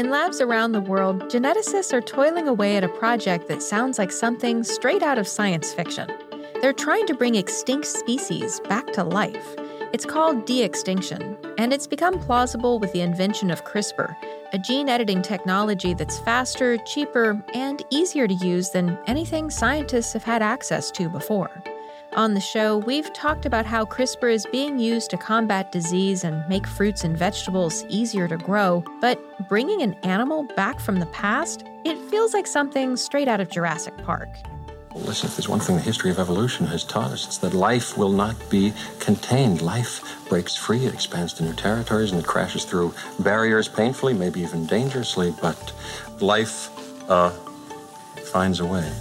In labs around the world, geneticists are toiling away at a project that sounds like something straight out of science fiction. They're trying to bring extinct species back to life. It's called de-extinction, and it's become plausible with the invention of CRISPR, a gene editing technology that's faster, cheaper, and easier to use than anything scientists have had access to before. On the show, we've talked about how CRISPR is being used to combat disease and make fruits and vegetables easier to grow, but bringing an animal back from the past, it feels like something straight out of Jurassic Park. Listen, if there's one thing the history of evolution has taught us, it's that life will not be contained. Life breaks free, it expands to new territories, and it crashes through barriers painfully, maybe even dangerously, but life finds a way.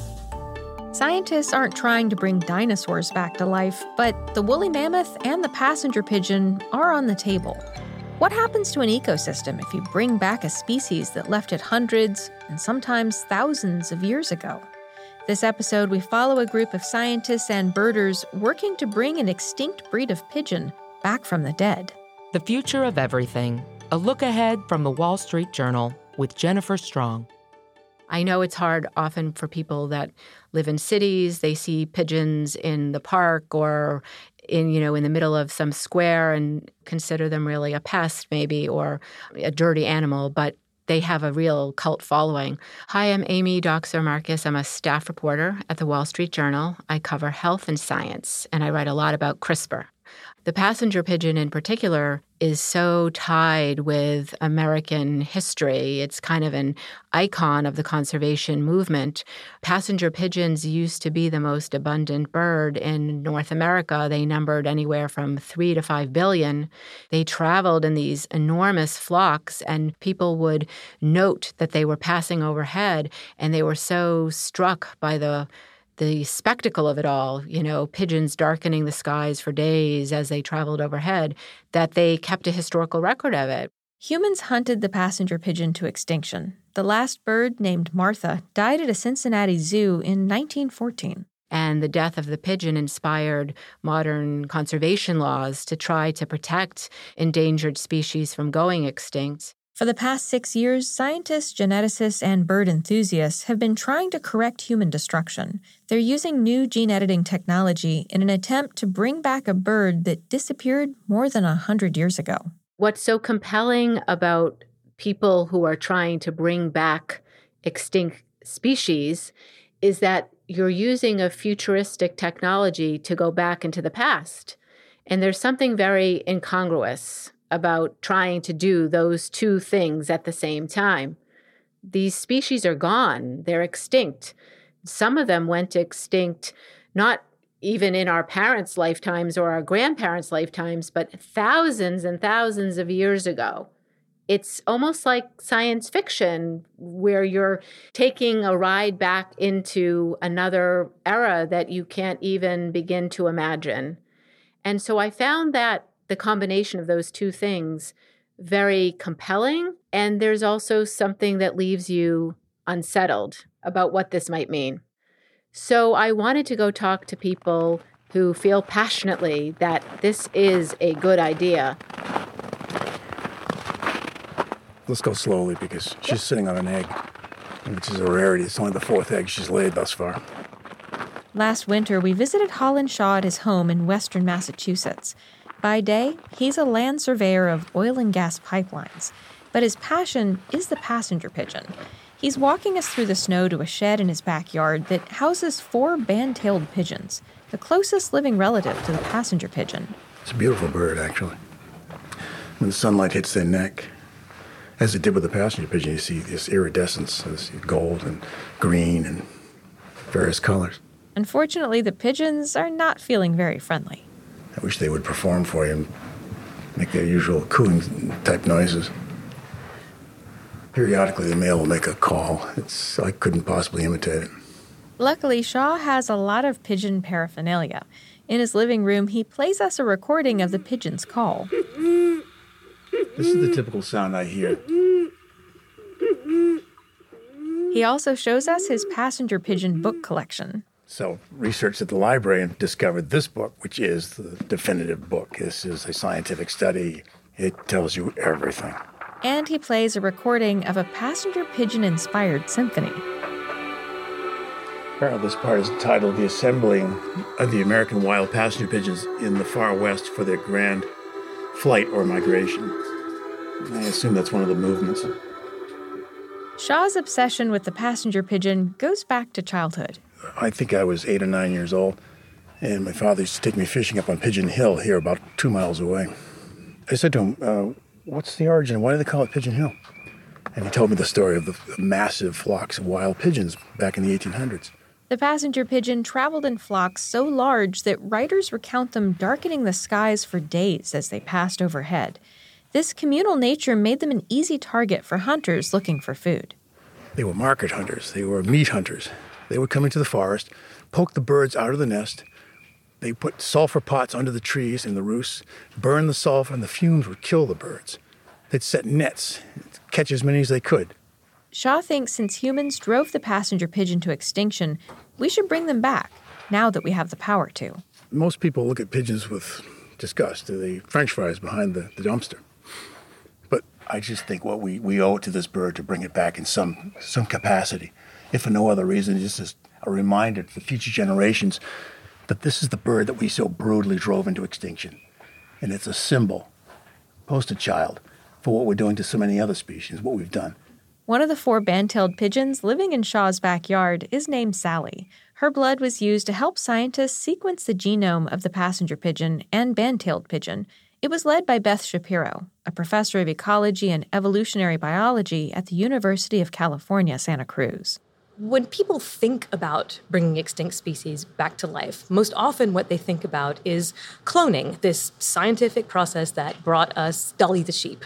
Scientists aren't trying to bring dinosaurs back to life, but the woolly mammoth and the passenger pigeon are on the table. What happens to an ecosystem if you bring back a species that left it hundreds and sometimes thousands of years ago? This episode, we follow a group of scientists and birders working to bring an extinct breed of pigeon back from the dead. The Future of Everything, a look ahead from the Wall Street Journal with Jennifer Strong. I know it's hard often for people that live in cities. They see pigeons in the park or in the middle of some square and consider them really a pest maybe or a dirty animal, but they have a real cult following. Hi, I'm Amy Doxer Marcus. I'm a staff reporter at the Wall Street Journal. I cover health and science, and I write a lot about CRISPR. The passenger pigeon in particular is so tied with American history. It's kind of an icon of the conservation movement. Passenger pigeons used to be the most abundant bird in North America. They numbered anywhere from 3 to 5 billion. They traveled in these enormous flocks, and people would note that they were passing overhead, and they were so struck by the spectacle of it all, pigeons darkening the skies for days as they traveled overhead, that they kept a historical record of it. Humans hunted the passenger pigeon to extinction. The last bird, named Martha, died at a Cincinnati zoo in 1914. And the death of the pigeon inspired modern conservation laws to try to protect endangered species from going extinct. For the past 6 years, scientists, geneticists, and bird enthusiasts have been trying to correct human destruction. They're using new gene editing technology in an attempt to bring back a bird that disappeared more than 100 years ago. What's so compelling about people who are trying to bring back extinct species is that you're using a futuristic technology to go back into the past. And there's something very incongruous about trying to do those two things at the same time. These species are gone. They're extinct. Some of them went extinct, not even in our parents' lifetimes or our grandparents' lifetimes, but thousands and thousands of years ago. It's almost like science fiction where you're taking a ride back into another era that you can't even begin to imagine. And so I found that the combination of those two things very compelling, and there's also something that leaves you unsettled about what this might mean. So I wanted to go talk to people who feel passionately that this is a good idea. Let's go slowly because she's sitting on an egg, which is a rarity. It's only the 4th egg she's laid thus far. Last winter, we visited Holland Shaw at his home in western Massachusetts. By day, he's a land surveyor of oil and gas pipelines, but his passion is the passenger pigeon. He's walking us through the snow to a shed in his backyard that houses 4 band-tailed pigeons, the closest living relative to the passenger pigeon. It's a beautiful bird, actually. When the sunlight hits their neck, as it did with the passenger pigeon, you see this iridescence, this gold and green and various colors. Unfortunately, the pigeons are not feeling very friendly. I wish they would perform for you and make their usual cooing-type noises. Periodically, the male will make a call. I couldn't possibly imitate it. Luckily, Shaw has a lot of pigeon paraphernalia. In his living room, he plays us a recording of the pigeon's call. This is the typical sound I hear. He also shows us his passenger pigeon book collection. So researched at the library and discovered this book, which is the definitive book. This is a scientific study. It tells you everything. And he plays a recording of a passenger pigeon-inspired symphony. Apparently this part is titled The Assembling of the American Wild Passenger Pigeons in the Far West for their Grand Flight or Migration. I assume that's one of the movements. Shaw's obsession with the passenger pigeon goes back to childhood. I think I was 8 or 9 years old, and my father used to take me fishing up on Pigeon Hill here about 2 miles away. I said to him, what's the origin? Why do they call it Pigeon Hill? And he told me the story of the massive flocks of wild pigeons back in the 1800s. The passenger pigeon traveled in flocks so large that writers recount them darkening the skies for days as they passed overhead. This communal nature made them an easy target for hunters looking for food. They were market hunters. They were meat hunters. They would come into the forest, poke the birds out of the nest. They put sulfur pots under the trees and the roosts, burn the sulfur, and the fumes would kill the birds. They'd set nets, catch as many as they could. Shaw thinks since humans drove the passenger pigeon to extinction, we should bring them back, now that we have the power to. Most people look at pigeons with disgust. They're the French fries behind the dumpster. But I just think we owe it to this bird to bring it back in some capacity. If for no other reason, it's just a reminder to the future generations that this is the bird that we so brutally drove into extinction. And it's a symbol, poster child, for what we're doing to so many other species, what we've done. One of the 4 band-tailed pigeons living in Shaw's backyard is named Sally. Her blood was used to help scientists sequence the genome of the passenger pigeon and band-tailed pigeon. It was led by Beth Shapiro, a professor of ecology and evolutionary biology at the University of California, Santa Cruz. When people think about bringing extinct species back to life, most often what they think about is cloning, this scientific process that brought us Dolly the sheep.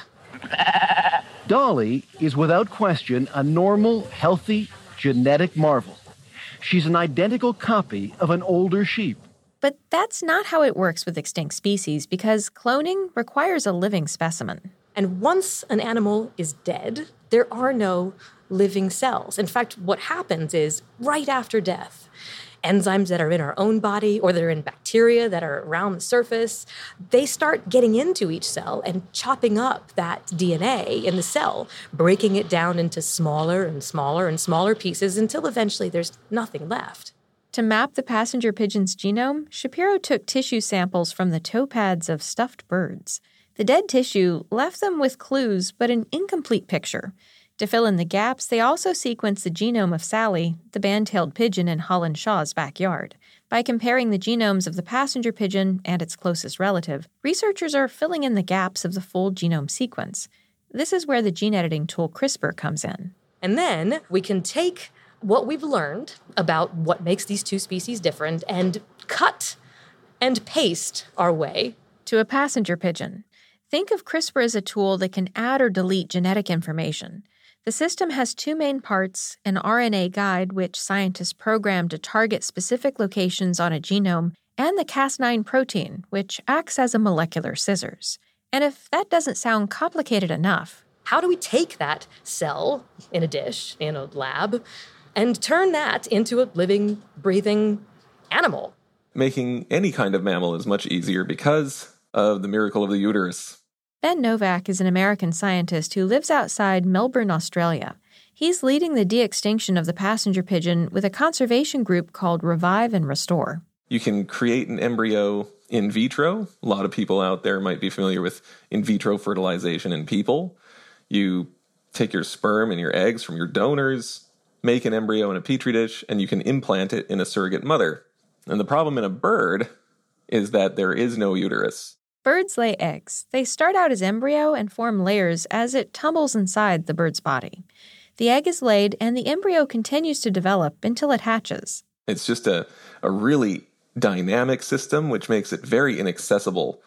Dolly is without question a normal, healthy, genetic marvel. She's an identical copy of an older sheep. But that's not how it works with extinct species because cloning requires a living specimen. And once an animal is dead, there are no living cells. In fact, what happens is right after death, enzymes that are in our own body or that are in bacteria that are around the surface, they start getting into each cell and chopping up that DNA in the cell, breaking it down into smaller and smaller and smaller pieces until eventually there's nothing left. To map the passenger pigeon's genome, Shapiro took tissue samples from the toe pads of stuffed birds. The dead tissue left them with clues, but an incomplete picture. To fill in the gaps, they also sequenced the genome of Sally, the band-tailed pigeon in Holland Shaw's backyard. By comparing the genomes of the passenger pigeon and its closest relative, researchers are filling in the gaps of the full genome sequence. This is where the gene editing tool CRISPR comes in. And then we can take what we've learned about what makes these two species different and cut and paste our way to a passenger pigeon. Think of CRISPR as a tool that can add or delete genetic information. The system has 2 main parts, an RNA guide, which scientists program to target specific locations on a genome, and the Cas9 protein, which acts as a molecular scissors. And if that doesn't sound complicated enough, how do we take that cell in a dish, in a lab, and turn that into a living, breathing animal? Making any kind of mammal is much easier because of the miracle of the uterus. Ben Novak is an American scientist who lives outside Melbourne, Australia. He's leading the de-extinction of the passenger pigeon with a conservation group called Revive and Restore. You can create an embryo in vitro. A lot of people out there might be familiar with in vitro fertilization in people. You take your sperm and your eggs from your donors, make an embryo in a petri dish, and you can implant it in a surrogate mother. And the problem in a bird is that there is no uterus. Birds lay eggs. They start out as embryo and form layers as it tumbles inside the bird's body. The egg is laid, and the embryo continues to develop until it hatches. It's just a really dynamic system, which makes it very inaccessible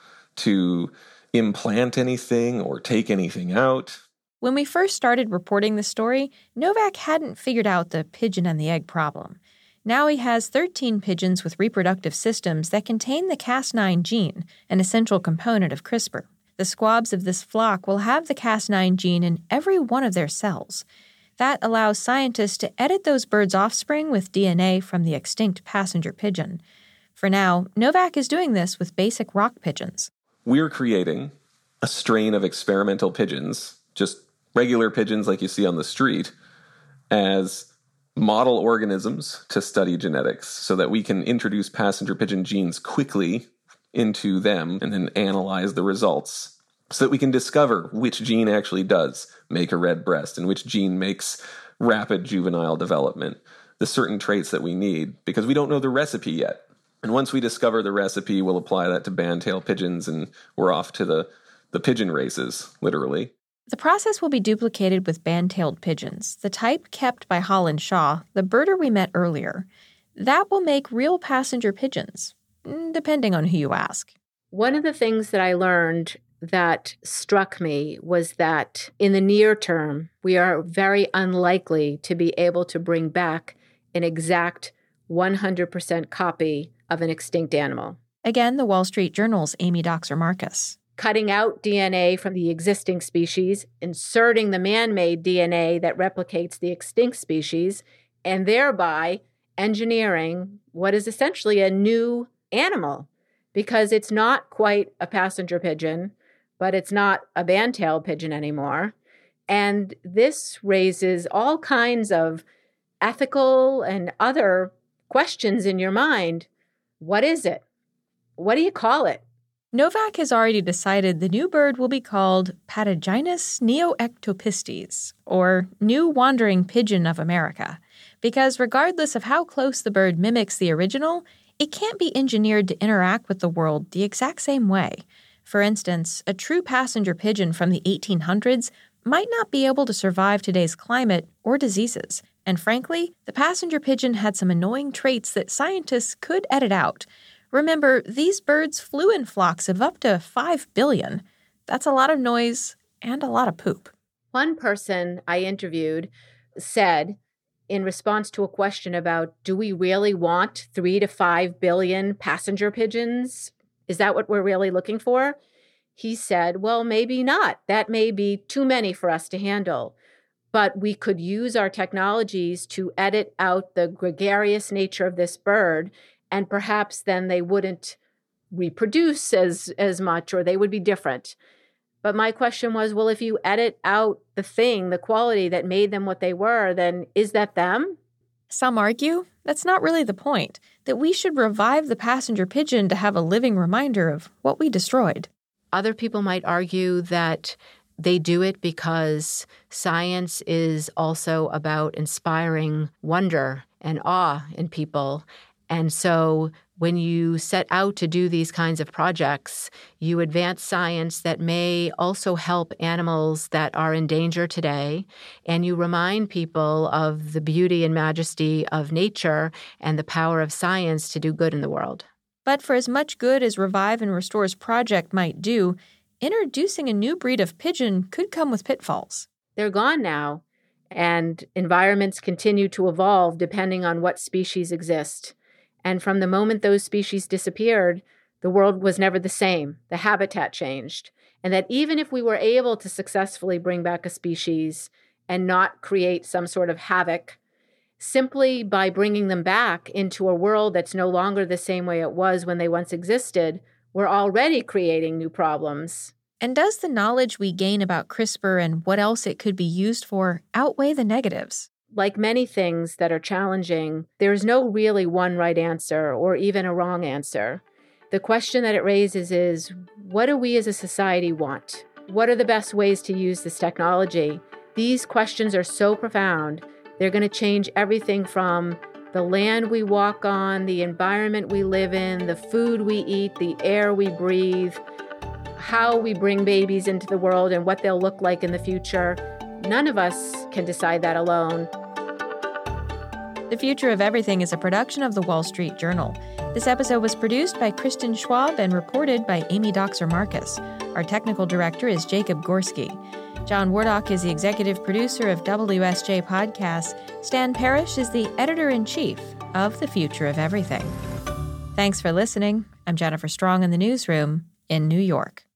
to implant anything or take anything out. When we first started reporting the story, Novak hadn't figured out the pigeon and the egg problem. Now he has 13 pigeons with reproductive systems that contain the Cas9 gene, an essential component of CRISPR. The squabs of this flock will have the Cas9 gene in every one of their cells. That allows scientists to edit those birds' offspring with DNA from the extinct passenger pigeon. For now, Novak is doing this with basic rock pigeons. We're creating a strain of experimental pigeons, just regular pigeons like you see on the street as model organisms to study genetics so that we can introduce passenger pigeon genes quickly into them and then analyze the results so that we can discover which gene actually does make a red breast and which gene makes rapid juvenile development, the certain traits that we need, because we don't know the recipe yet. And once we discover the recipe, we'll apply that to band-tail pigeons, and we're off to the pigeon races, literally. The process will be duplicated with band-tailed pigeons, the type kept by Holland Shaw, the birder we met earlier. That will make real passenger pigeons, depending on who you ask. One of the things that I learned that struck me was that in the near term, we are very unlikely to be able to bring back an exact 100% copy of an extinct animal. Again, the Wall Street Journal's Amy Doxer Marcus. Cutting out DNA from the existing species, inserting the man-made DNA that replicates the extinct species, and thereby engineering what is essentially a new animal, because it's not quite a passenger pigeon, but it's not a band-tailed pigeon anymore. And this raises all kinds of ethical and other questions in your mind. What is it? What do you call it? Novak has already decided the new bird will be called Patagynus neoectopistes, or New Wandering Pigeon of America, because regardless of how close the bird mimics the original, it can't be engineered to interact with the world the exact same way. For instance, a true passenger pigeon from the 1800s might not be able to survive today's climate or diseases. And frankly, the passenger pigeon had some annoying traits that scientists could edit out. Remember, these birds flew in flocks of up to 5 billion. That's a lot of noise and a lot of poop. One person I interviewed said, in response to a question about, do we really want 3 to 5 billion passenger pigeons? Is that what we're really looking for? He said, well, maybe not. That may be too many for us to handle. But we could use our technologies to edit out the gregarious nature of this bird, and perhaps then they wouldn't reproduce as much, or they would be different. But my question was, well, if you edit out the quality that made them what they were, then is that them? Some argue that's not really the point, that we should revive the passenger pigeon to have a living reminder of what we destroyed. Other people might argue that they do it because science is also about inspiring wonder and awe in people. And so when you set out to do these kinds of projects, you advance science that may also help animals that are in danger today, and you remind people of the beauty and majesty of nature and the power of science to do good in the world. But for as much good as Revive and Restore's project might do, introducing a new breed of pigeon could come with pitfalls. They're gone now, and environments continue to evolve depending on what species exist. And from the moment those species disappeared, the world was never the same. The habitat changed. And that even if we were able to successfully bring back a species and not create some sort of havoc, simply by bringing them back into a world that's no longer the same way it was when they once existed, we're already creating new problems. And does the knowledge we gain about CRISPR and what else it could be used for outweigh the negatives? Like many things that are challenging, there is no really one right answer or even a wrong answer. The question that it raises is, what do we as a society want? What are the best ways to use this technology? These questions are so profound. They're going to change everything from the land we walk on, the environment we live in, the food we eat, the air we breathe, how we bring babies into the world and what they'll look like in the future. None of us can decide that alone. The Future of Everything is a production of the Wall Street Journal. This episode was produced by Kristen Schwab and reported by Amy Doxer Marcus. Our technical director is Jacob Gorski. John Wardock is the executive producer of WSJ Podcasts. Stan Parrish is the editor-in-chief of The Future of Everything. Thanks for listening. I'm Jennifer Strong in the newsroom in New York.